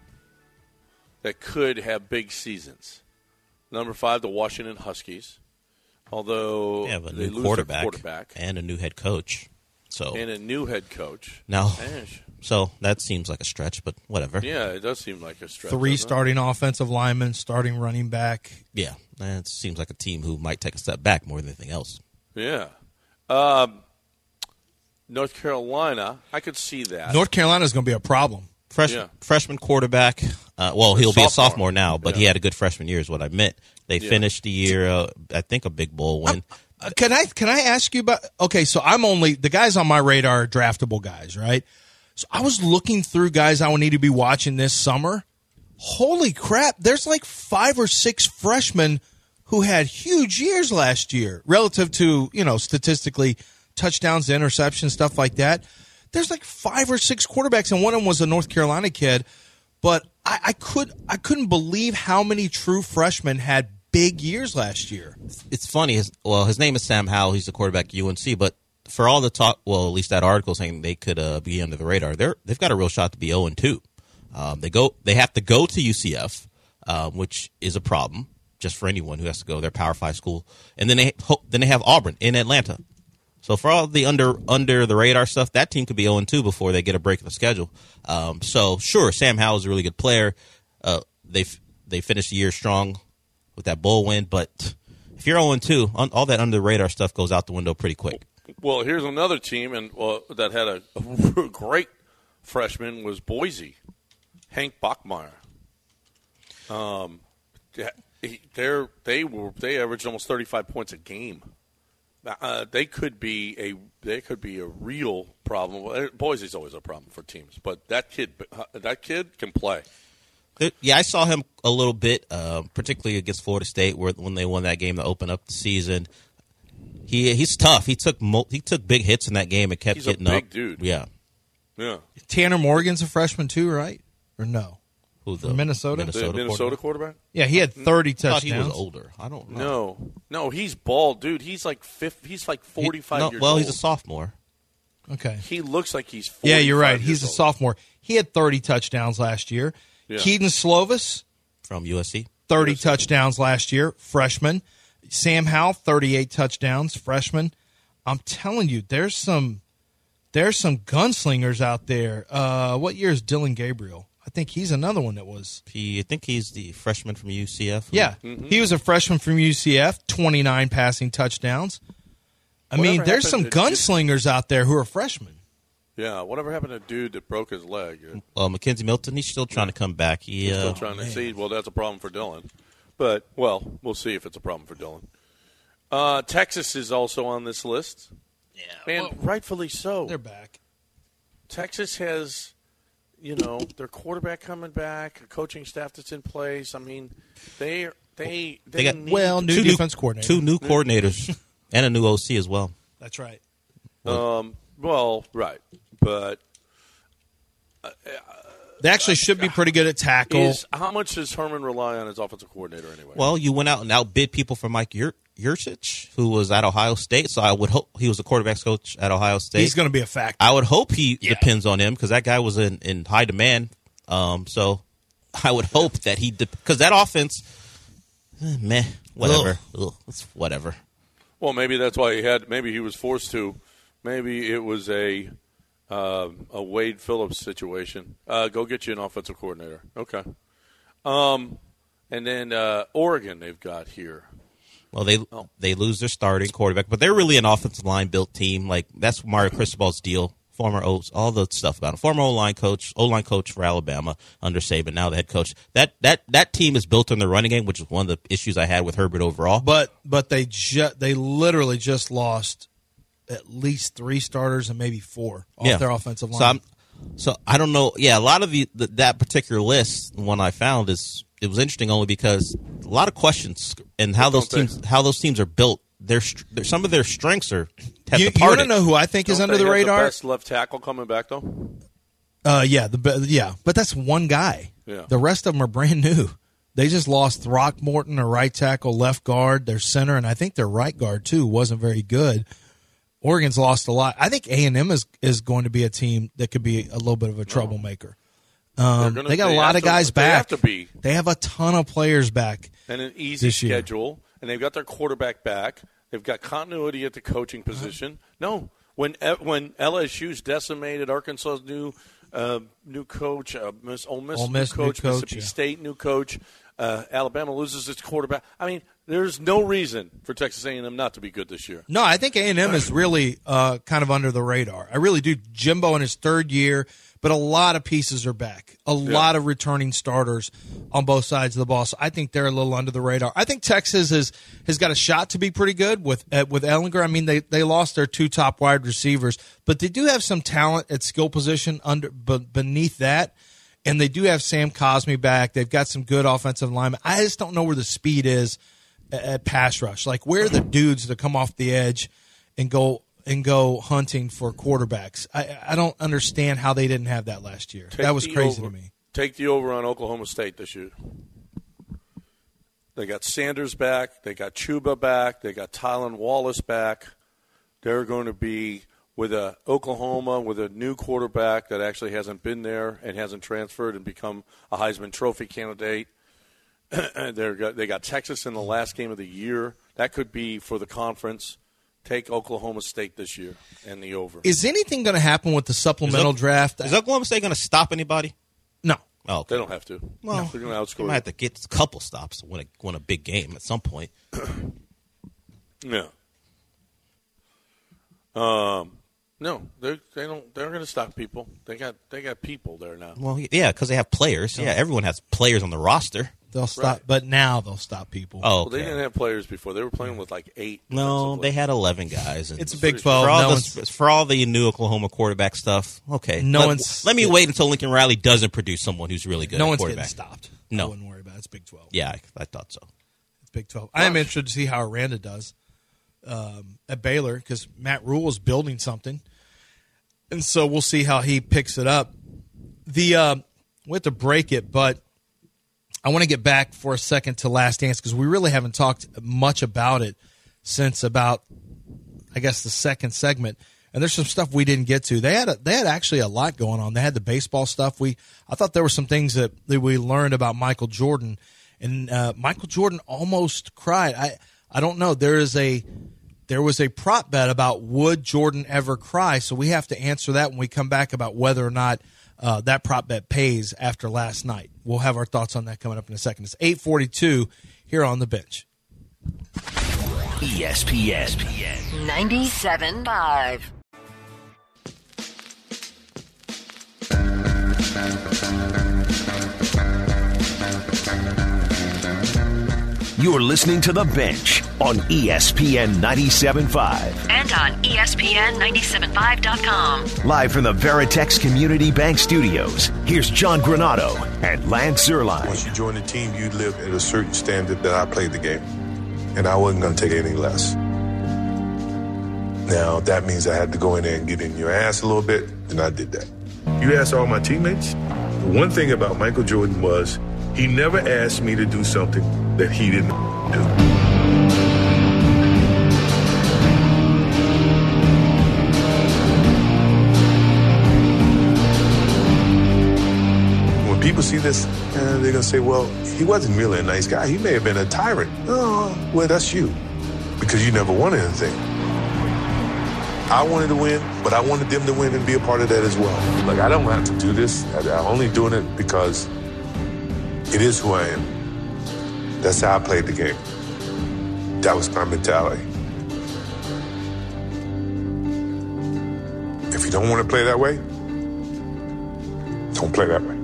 that could have big seasons. Number five, the Washington Huskies. Although they have a they new lose quarterback, their quarterback and a new head coach. So and a new head coach. Now, Gosh. so that seems like a stretch, but whatever. Yeah, it does seem like a stretch. Three starting offensive linemen, starting running back. Yeah, that seems like a team who might take a step back more than anything else. Yeah. Um, North Carolina, I could see that. North Carolina is going to be a problem. Fresh, Yeah. Freshman quarterback. Uh, well, he'll be a Sophomore. sophomore now, but Yeah. he had a good freshman year is what I meant. They Yeah. finished the year, uh, I think, a big bowl win. Uh, can I can I ask you about? Okay, so I'm only the guys on my radar are draftable guys, right? So I was looking through guys I would need to be watching this summer. Holy crap! There's like five or six freshmen who had huge years last year relative to, you know, statistically touchdowns, interceptions, stuff like that. There's like five or six quarterbacks, and one of them was a North Carolina kid. But I, I could I couldn't believe how many true freshmen had big years last year. It's funny. His, well, his name is Sam Howell. He's the quarterback at U N C. But for all the talk, well, at least that article saying they could uh, be under the radar, they're they've got a real shot to be zero and two. Um, they go. They have to go to U C F, um, which is a problem just for anyone who has to go to their Power Five school, and then they then they have Auburn in Atlanta. So for all the under under the radar stuff, that team could be zero and two before they get a break in the schedule. Um, so sure, Sam Howell is a really good player. Uh, they they finished the year strong with that bowl win, but if you're zero and two, all that under the radar stuff goes out the window pretty quick. Well, here's another team and well, that had a, a great freshman was Boise, Hank Bachmeier. Um, he, they're they were they averaged almost thirty-five points a game. Uh, they could be a they could be a real problem. Boise's always a problem for teams, but that kid that kid can play. Yeah, I saw him a little bit, uh, particularly against Florida State, where when they won that game to open up the season. He he's tough. He took mo- he took big hits in that game and kept He's getting a big up. dude. Yeah, yeah. Tanner Morgan's a freshman too, right? Or no? Who the From Minnesota? Minnesota, The Minnesota quarterback? quarterback? Yeah, he had thirty I thought touchdowns. he was older. I don't know. No, no, he's bald, dude. He's like fifty, he's like He- forty-five no, years well, old. he's a sophomore. Okay. He looks like he's forty-five Yeah, you're right. years He's a old. sophomore. He had thirty touchdowns last year. Yeah. Keaton Slovis, From U S C. thirty touchdowns last year, freshman. Sam Howell, thirty-eight touchdowns, freshman. I'm telling you, there's some there's some gunslingers out there. Uh, what year is Dylan Gabriel? I think he's another one that was. He, I think he's the freshman from U C F. Yeah, Mm-hmm. he was a freshman from U C F, twenty-nine passing touchdowns. I Whatever mean, there's some happened to- gunslingers out there who are freshmen. Yeah, whatever happened to dude that broke his leg? You're Uh, Mackenzie Milton, he's still trying to come back. He, uh, still trying to see. Well, that's a problem for Dylan. But, well, we'll see if it's a problem for Dylan. Uh, Texas is also on this list. Yeah, And rightfully so. they're back. Texas has, you know, their quarterback coming back, a coaching staff that's in place. I mean, they they they, They got- need Well, to- new two defense coordinator. two new coordinators and a new O C as well. That's right. um, well, right, but They actually should be pretty good at tackle. is how much does Herman rely on his offensive coordinator anyway? Well, you went out and outbid people for Mike Yur- Yurcich, who was at Ohio State. So I would hope he was the quarterback's coach at Ohio State. He's going to be a factor. I would hope he Yeah. depends on him because that guy was in, in high demand. Um, so I would hope that he because that offense, eh, meh, whatever, Ugh, it's whatever. Well, maybe that's why he had. Maybe he was forced to. Maybe it was a uh, a Wade Phillips situation. Uh, go get you an offensive coordinator. Okay. Um, And then uh, Oregon they've got here. Well, they Oh. they lose their starting quarterback, but they're really an offensive line built team. Like that's Mario Cristobal's deal. Former O's, all the stuff about him. Former O-line coach, O-line coach for Alabama under Saban, now the head coach. That that that team is built on the running game, which is one of the issues I had with Herbert overall. But but they ju- they literally just lost at least three starters and maybe four off Yeah. their offensive line. So I'm, so I don't know. Yeah, a lot of the, the that particular list, one I found is it was interesting only because a lot of questions and how those Don't they? teams how those teams are built. Their, their some of their strengths are have you, you departed. want to know who I think is Don't under they the have radar? The best left tackle coming back though. Uh, yeah, the be- yeah, but that's one guy. Yeah. The rest of them are brand new. They just lost Throckmorton, a right tackle, left guard, their center, and I think their right guard too wasn't very good. Oregon's lost a lot. I think A and M is is going to be a team that could be a little bit of a troublemaker. Um, They're gonna- they got they a lot have of to- guys they back. have to be. They have a ton of players back. And an easy This year. schedule, and they've got their quarterback back. They've got continuity at the coaching position. No, when when L S U's decimated, Arkansas's new uh, new coach, uh, Miss Ole Miss, Ole Miss, new new coach, coach, Mississippi yeah. State new coach, uh, Alabama loses its quarterback. I mean, there's no reason for Texas A and M not to be good this year. No, I think A and M is really uh, kind of under the radar. I really do. Jimbo in his third year, but a lot of pieces are back. A lot of returning starters on both sides of the ball. So I think they're a little under the radar. I think Texas is, has got a shot to be pretty good with uh, with Ellinger. I mean, they, they lost their two top wide receivers, but they do have some talent at skill position under but beneath that. And they do have Sam Cosmi back. They've got some good offensive linemen. I just don't know where the speed is at, at pass rush. Like, where are the dudes that come off the edge and go and go hunting for quarterbacks? I, I don't understand how they didn't have that last year. Take that was the crazy over. to me. Take the over on Oklahoma State this year. They got Sanders back. They got Chuba back. They got Tylan Wallace back. They're going to be with a Oklahoma with a new quarterback that actually hasn't been there and hasn't transferred and become a Heisman Trophy candidate. They're got, they got Texas in the last game of the year. That could be for the conference. Take Oklahoma State this year and the over. Is anything going to happen with the supplemental Is, draft? is Oklahoma State going to stop anybody? No. Oh, okay. They don't have to. Well, they're going to they outscore. might have to get a couple stops to win a, win a big game at some point. Yeah. Um. No, they they don't. They're going to stop people. They got they got people there now. Well, yeah, because they have players. Yeah, everyone has players on the roster. They'll stop, Right. but now they'll stop people. Oh, Well, they okay. didn't have players before. They were playing with like eight. No, defensively. they had eleven guys. And It's a Big twelve. For all, No the, one's- for all the new Oklahoma quarterback stuff, okay. No let, one's- let me wait until Lincoln Riley doesn't produce someone who's really good no at one's getting quarterback. stopped. No. I wouldn't worry about it. It's Big twelve. Yeah, I, I thought so. It's Big twelve. I am interested to see how Aranda does um, at Baylor because Matt Rule is building something. And so we'll see how he picks it up. The uh, we have to break it, but I want to get back for a second to Last Dance because we really haven't talked much about it since about, I guess, the second segment. And there's some stuff we didn't get to. They had a, they had actually a lot going on. They had the baseball stuff. We I thought there were some things that, that we learned about Michael Jordan, and uh, Michael Jordan almost cried. I I don't know. There is a There was a prop bet about would Jordan ever cry, so we have to answer that when we come back about whether or not uh, that prop bet pays after last night. We'll have our thoughts on that coming up in a second. It's eight forty-two here on the bench. E S P N. ninety-seven point five. You're listening to The Bench on E S P N ninety-seven point five. And on E S P N ninety-seven point five dot com. Live from the Veritex Community Bank Studios, here's John Granado and Lance Zierlein. Once you join the team, you live at a certain standard that I played the game. And I wasn't going to take anything less. Now, that means I had to go in there and get in your ass a little bit, and I did that. You ask all my teammates, the one thing about Michael Jordan was he never asked me to do something that he didn't do. When people see this, uh, they're going to say, well, he wasn't really a nice guy. He may have been a tyrant. Oh, well, that's you, because you never won anything. I wanted to win, but I wanted them to win and be a part of that as well. Like, I don't have to do this. I'm only doing it because it is who I am. That's how I played the game. That was my mentality. If you don't want to play that way, don't play that way.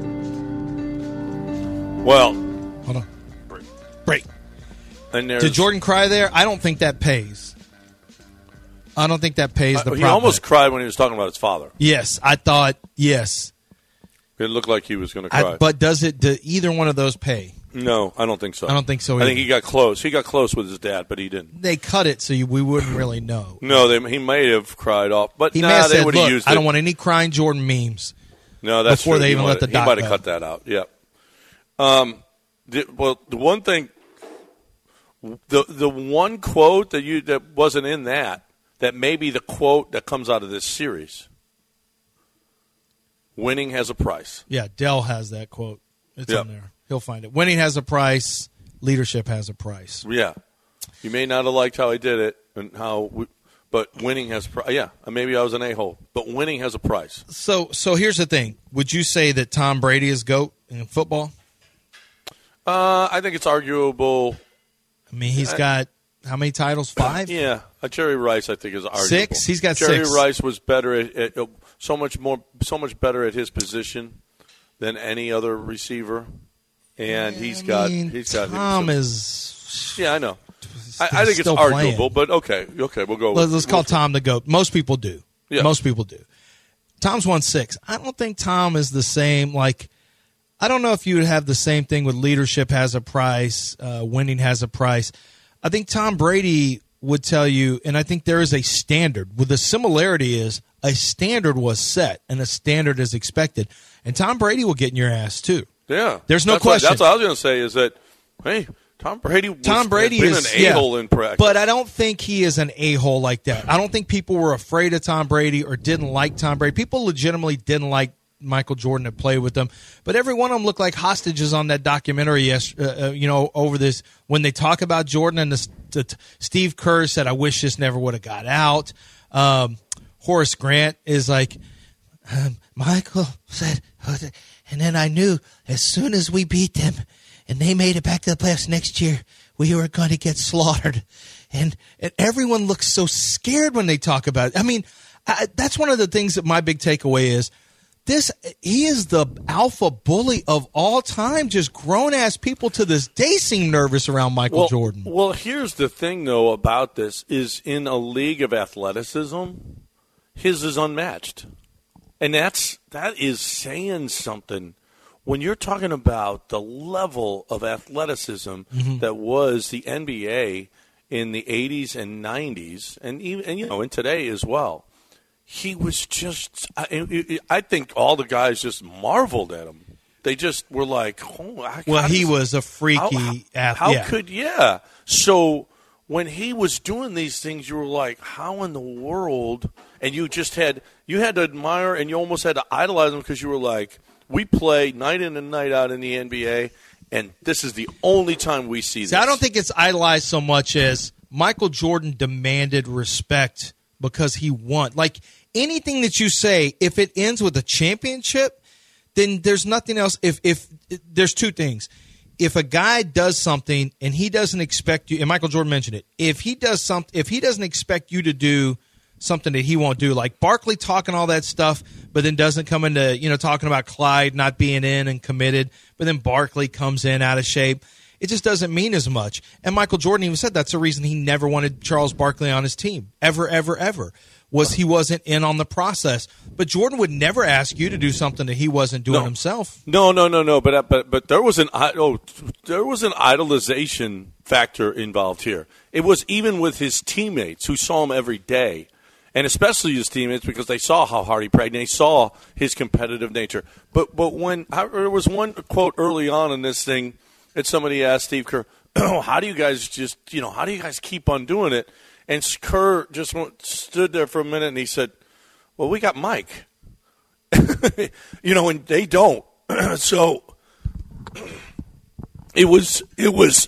Well, hold on. Break. And Did Jordan cry there? I don't think that pays. I don't think that pays the uh, He prop almost bet. cried when he was talking about his father. Yes, I thought, yes. It looked like he was going to cry. I, but does it? Do either one of those pay? No, I don't think so. I don't think so I either. think he got close. He got close with his dad, but he didn't. They cut it so you, we wouldn't really know. No, they, he may have cried off, but He nah, may have they said, would have look, used it. I don't want any crying Jordan memes. No, that's before true. they He even might let the have- dot He might have go. cut that out. Yep. Um, the, well, the one thing, the the one quote that you that wasn't in that, that may be the quote that comes out of this series. Winning has a price. Yeah, Dell has that quote. It's Yep. in there. He'll find it. Winning has a price. Leadership has a price. Yeah, you may not have liked how I did it and how, we, but winning has. Pri- yeah, maybe I was an a-hole, but winning has a price. So, so here's the thing. Would you say that Tom Brady is GOAT in football? Uh, I think it's arguable. I mean, he's got how many titles? Five? Yeah, uh, Jerry Rice, I think, is arguable. Six? He's got Jerry six. Rice was better at, at uh, so much more, so much better at his position than any other receiver, and he's I got mean, he's got. Tom some- is. Yeah, I know. I, I think it's still arguable, playing. but okay, okay, we'll go. Let's, with, let's call we'll, Tom the GOAT. Most people do. Yeah. Most people do. Tom's won six. I don't think Tom is the same. Like, I don't know if you would have the same thing with leadership has a price, uh, winning has a price. I think Tom Brady would tell you, and I think there is a standard. With the similarity is a standard was set and a standard is expected. And Tom Brady will get in your ass too. Yeah, There's no that's what, question. that's what I was going to say. Is that hey, Tom Brady? Was, Tom Brady has been is an a-hole yeah, in practice, but I don't think he is an a-hole like that. I don't think people were afraid of Tom Brady or didn't like Tom Brady. People legitimately didn't like Michael Jordan to play with them, but every one of them looked like hostages on that documentary. Yes, uh, uh, you know, over this when they talk about Jordan and the, the, Steve Kerr said, "I wish this never would have got out." Um, Horace Grant is like, um, Michael said, and then I knew as soon as we beat them and they made it back to the playoffs next year, we were going to get slaughtered. And, and everyone looks so scared when they talk about it. I mean, I, that's one of the things that my big takeaway is. This he is the alpha bully of all time. Just grown ass people to this day seem nervous around Michael well, Jordan. Well, here's the thing though about this is in a league of athleticism, his is unmatched, and that's that is saying something. When you're talking about the level of athleticism Mm-hmm. that was the N B A in the eighties and nineties, and even and you know in today as well. He was just, I, I think all the guys just marveled at him. They just were like, oh, I, Well, how he does- was a freaky how, athlete. How yeah. could, yeah. So when he was doing these things, you were like, how in the world? And you just had, you had to admire and you almost had to idolize him because you were like, we play night in and night out in the N B A, and this is the only time we see this. See, I don't think it's idolized so much as Michael Jordan demanded respect because he won. Like anything that you say, if it ends with a championship, then there's nothing else. If if there's two things. If a guy does something and he doesn't expect you, and Michael Jordan mentioned it, if he does something, if he doesn't expect you to do something that he won't do, like Barkley talking all that stuff, but then doesn't come into, you know, talking about Clyde not being in and committed, but then Barkley comes in out of shape. It just doesn't mean as much. And Michael Jordan even said that's the reason he never wanted Charles Barkley on his team, ever, ever, ever, was he wasn't in on the process. But Jordan would never ask you to do something that he wasn't doing No. himself. No, no, no, no. But but but there was an oh, there was an idolization factor involved here. It was even with his teammates who saw him every day, and especially his teammates because they saw how hard he prayed and they saw his competitive nature. But but when I, there was one quote early on in this thing that somebody asked Steve Kerr, "How do you guys just you know how do you guys keep on doing it?" And Kerr just went, stood there for a minute and he said, "Well, we got Mike." You know, and they don't. So it was it was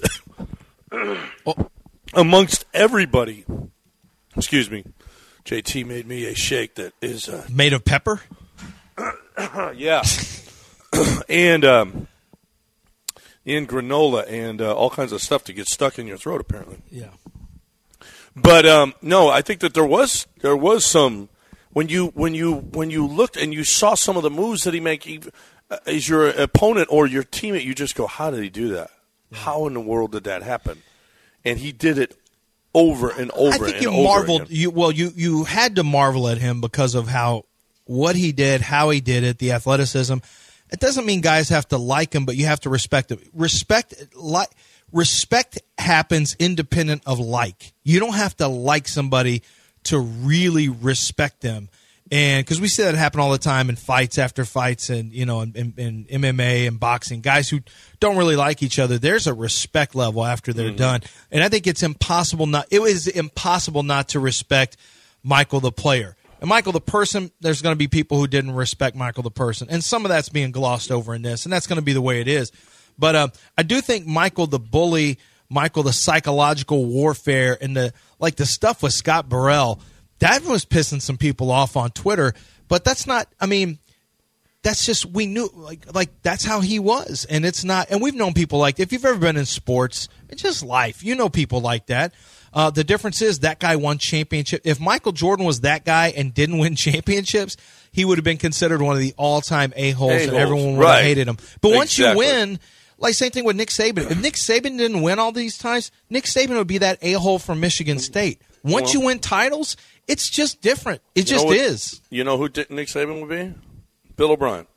amongst everybody. Excuse me. J T made me a shake that is uh, Made of pepper? yeah. And um, in granola and uh, all kinds of stuff to get stuck in your throat, apparently. Yeah. But um, no, I think that there was there was some when you when you when you looked and you saw some of the moves that he make uh, as your opponent or your teammate, you just go, how did he do that? Yeah. How in the world did that happen? And he did it over and over. I think and you over marveled. again. You well, you you had to marvel at him because of how what he did, how he did it, the athleticism. It doesn't mean guys have to like him, but you have to respect him. Respect like. Respect happens independent of like. You don't have to like somebody to really respect them. And because we see that happen all the time in fights after fights and, you know, in, in, in M M A and boxing, guys who don't really like each other, there's a respect level after they're mm-hmm. done. And I think it's impossible not, it was impossible not to respect Michael the player. And Michael the person, there's going to be people who didn't respect Michael the person. And some of that's being glossed over in this, and that's going to be the way it is. But uh, I do think Michael the bully, Michael the psychological warfare, and the like the stuff with Scott Burrell, that was pissing some people off on Twitter. But that's not. I mean, that's just we knew like like that's how he was, and it's not. And we've known people like if you've ever been in sports, it's just life. You know people like that. Uh, the difference is that guy won championship. If Michael Jordan was that guy and didn't win championships, he would have been considered one of the all-time a-holes, a-holes. and everyone would right. have hated him. But once exactly. you win. Like, same thing with Nick Saban. If Nick Saban didn't win all these times, Nick Saban would be that a-hole from Michigan State. Once well, you win titles, it's just different. It just what, is. You know who Nick Saban would be? Bill O'Brien.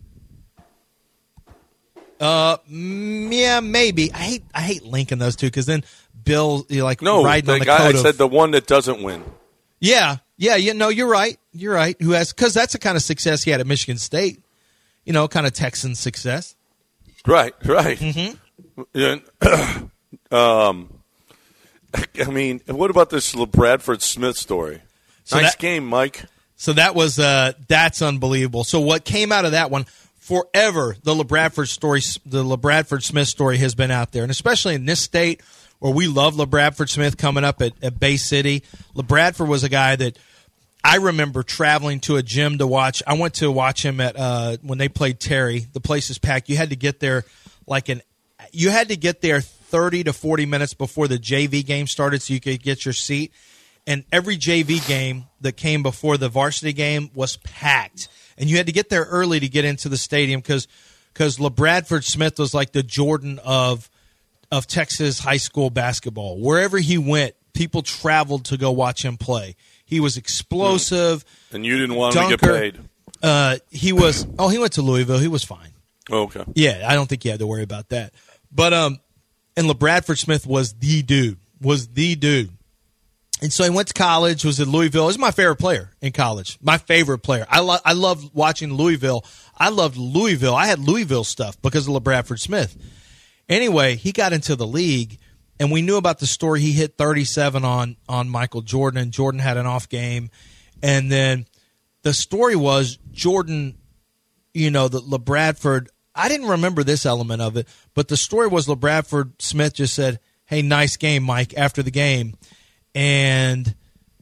Uh, yeah, maybe. I hate I hate linking those two because then Bill, you're like no, riding the on the guy coat I of, said the one that doesn't win. Yeah, yeah, you know, you're right. You're right. Who has because that's the kind of success he had at Michigan State. You know, kind of Texan success. Right, right. Mm-hmm. And, um, I mean, what about this Bradford Smith story? So nice that, game, Mike. So that was uh, that's unbelievable. So what came out of that one? Forever, the LeBradford story, the LeBradford Smith story has been out there, and especially in this state where we love LeBradford Smith coming up at, at Bay City. LeBradford was a guy that I remember traveling to a gym to watch. I went to watch him at uh, when they played Terry. The place is packed. You had to get there like an you had to get there thirty to forty minutes before the J V game started so you could get your seat. And every J V game that came before the varsity game was packed. And you had to get there early to get into the stadium because because LeBradford Smith was like the Jordan of of Texas high school basketball. Wherever he went, people traveled to go watch him play. He was explosive. And you didn't want dunker. him to get paid. Uh, he was. Oh, he went to Louisville. He was fine. Oh, okay. Yeah, I don't think you had to worry about that. But um, and LeBradford Smith was the dude. Was the dude. And so he went to college. Was at Louisville. He was my favorite player in college. My favorite player. I lo- I loved watching Louisville. I loved Louisville. I had Louisville stuff because of LeBradford Smith. Anyway, he got into the league. And we knew about the story. He hit thirty-seven on, on Michael Jordan, and Jordan had an off game. And then the story was Jordan, you know, the LeBradford. I didn't remember this element of it, but the story was LeBradford Smith just said, "Hey, nice game, Mike," after the game. And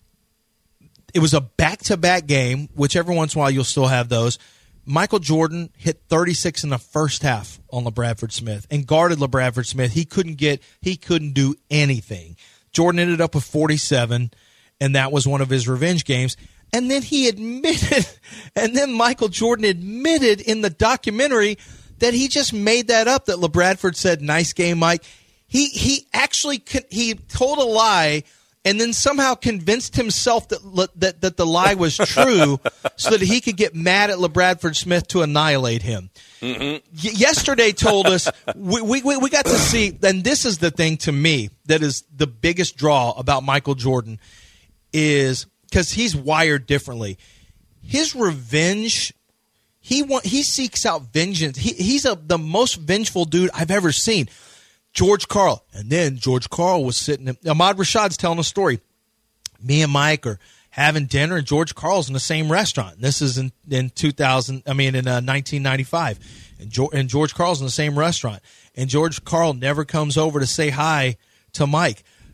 it was a back-to-back game, which every once in a while you'll still have those. Michael Jordan hit thirty-six in the first half on LeBradford Smith and guarded LeBradford Smith. He couldn't get, he couldn't do anything. Jordan ended up with forty-seven, and that was one of his revenge games. And then he admitted, and then Michael Jordan admitted in the documentary that he just made that up, that LeBradford said, "Nice game, Mike." He he actually, he told a lie and then somehow convinced himself that that, that the lie was true so that he could get mad at LeBradford Smith to annihilate him. Mm-hmm. Y- yesterday told us, we, we, we got to see, and this is the thing to me that is the biggest draw about Michael Jordan, is because he's wired differently. His revenge, he want, he seeks out vengeance. He, he's a, the most vengeful dude I've ever seen. George Karl. And then George Karl was sitting – Ahmad Rashad's telling a story. Me and Mike are having dinner, and George Karl's in the same restaurant. This is in, in two thousand – I mean in uh, nineteen ninety-five. And, jo- and George Karl's in the same restaurant. And George Karl never comes over to say hi to Mike.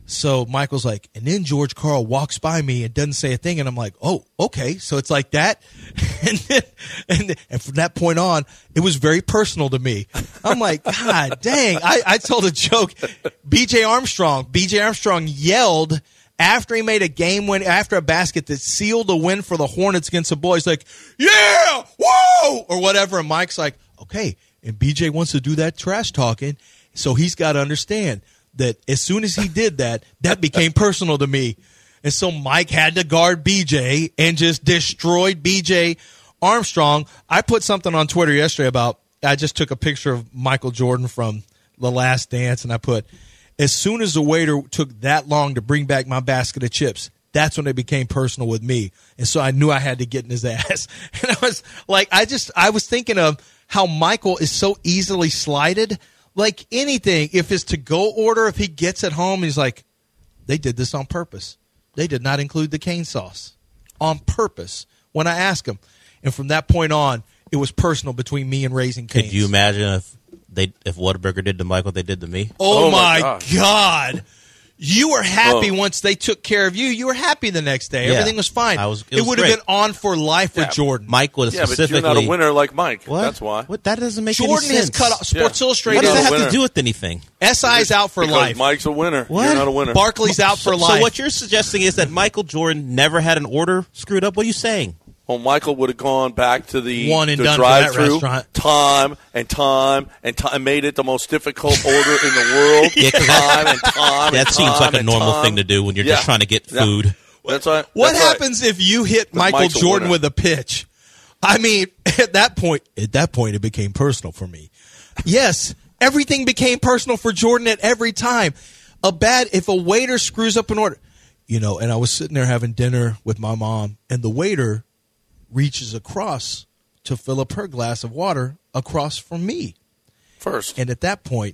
So Michael's like, and then George Karl walks by me and doesn't say a thing. And I'm like, oh, okay. So it's like that. And then, and, then, and from that point on, it was very personal to me. I'm like, God dang. I, I told a joke. B J Armstrong, B J Armstrong yelled after he made a game win, after a basket that sealed a win for the Hornets against the boys, like, yeah, whoa, or whatever. And Mike's like, okay. And B J wants to do that trash talking. So he's got to understand that as soon as he did that, that became personal to me. And so Mike had to guard B J and just destroyed B J Armstrong. I put something on Twitter yesterday about, I just took a picture of Michael Jordan from The Last Dance, and I put, as soon as the waiter took that long to bring back my basket of chips, that's when it became personal with me. And so I knew I had to get in his ass. And I was like, I just, I was thinking of how Michael is so easily slighted. Like anything, if it's to-go order, if he gets it home, he's like, they did this on purpose. They did not include the cane sauce on purpose when I ask him. And from that point on, it was personal between me and Raising Cane's. Could you imagine if they if Whataburger did to Michael, they did to me? Oh, Oh, my my gosh. God. You were happy Oh. once they took care of you. You were happy the next day. Yeah. Everything was fine. I was- it it was would have great. been on for life with Yeah. Jordan. Mike was Yeah, but specifically. you're not a winner like Mike. What? That's why. What? That doesn't make Jordan any has sense. cut off. Sports Yeah. Illustrated. What does You're that not a have to winner. do with anything? S I's out for because life. Mike's a winner. What? You're not a winner. Barkley's out for so, life. So what you're suggesting is that Michael Jordan never had an order screwed up? What are you saying? Well, Michael would have gone back to the, One and the done for that drive-through restaurant. time and time and time, made it the most difficult order in the world. Yeah, 'cause time and time. That and seems time like a and normal time. thing to do when you're Yeah. just trying to get Yeah. food. That's right. What That's right. happens if you hit But Michael Mike's a Jordan winner. with a pitch? I mean, at that point, at that point, it became personal for me. Yes, everything became personal for Jordan at every time. A bad, if a waiter screws up an order, you know, and I was sitting there having dinner with my mom, and the waiter reaches across to fill up her glass of water across from me. First. And at that point,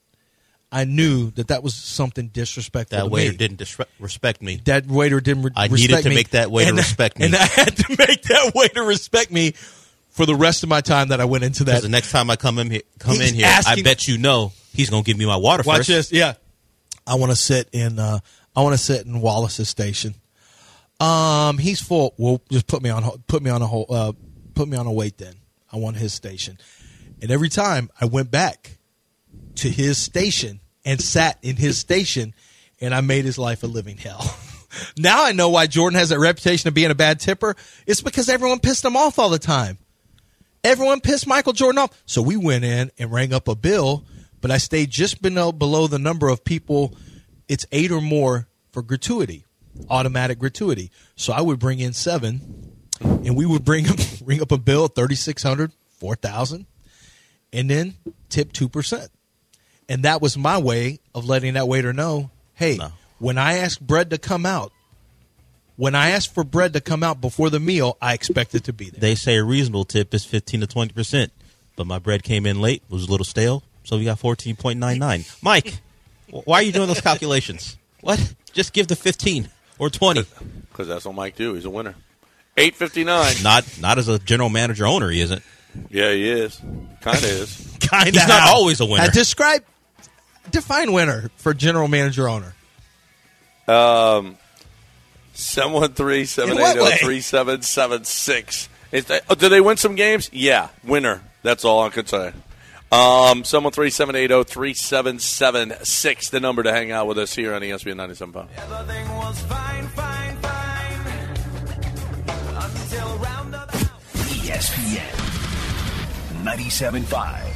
I knew that that was something disrespectful That to waiter me. didn't disre- respect me. That waiter didn't re- I respect needed to me. make that waiter and, respect me. And I had to make that waiter respect me for the rest of my time that I went into Because that. the next time I come in here, come He's in here, I asking- bet you know he's going to give me my water Watch first. this. Yeah. I want to sit in uh, I want to sit in Wallace's station. Um, he's full. Well, just put me on ho- put me on a whole uh, put me on a wait then. I want his station. And every time I went back to his station and sat in his station, and I made his life a living hell. Now I know why Jordan has that reputation of being a bad tipper. It's because everyone pissed him off all the time. Everyone pissed Michael Jordan off. So we went in and rang up a bill, but I stayed just below, below the number of people. It's eight or more for gratuity, automatic gratuity. So I would bring in seven, and we would bring up, ring up a bill at thirty-six hundred dollars, four thousand dollars, and then tip two percent. And that was my way of letting that waiter know, hey, No. when I ask bread to come out, when I ask for bread to come out before the meal, I expect it to be there. They say a reasonable tip is fifteen to twenty percent, but my bread came in late, was a little stale, so we got fourteen point nine nine. Mike, why are you doing those calculations? What? Just give the fifteen or twenty. Because that's what Mike do. He's a winner. eight fifty-nine. Not not as a general manager owner, he isn't. Yeah, he is. Kind of is. Kinda He's not how. always a winner. Uh, describe, define winner for general manager owner. Um, seven one three, seven In eight what zero, way? three seven seven six. Is that, oh, did they win some games? Yeah, winner. That's all I could say. Um, seven one three, seven eight zero, three seven seven six, the number to hang out with us here on E S P N ninety-seven point five. Everything was fine, fine, fine. Until round the house. E S P N ninety-seven point five.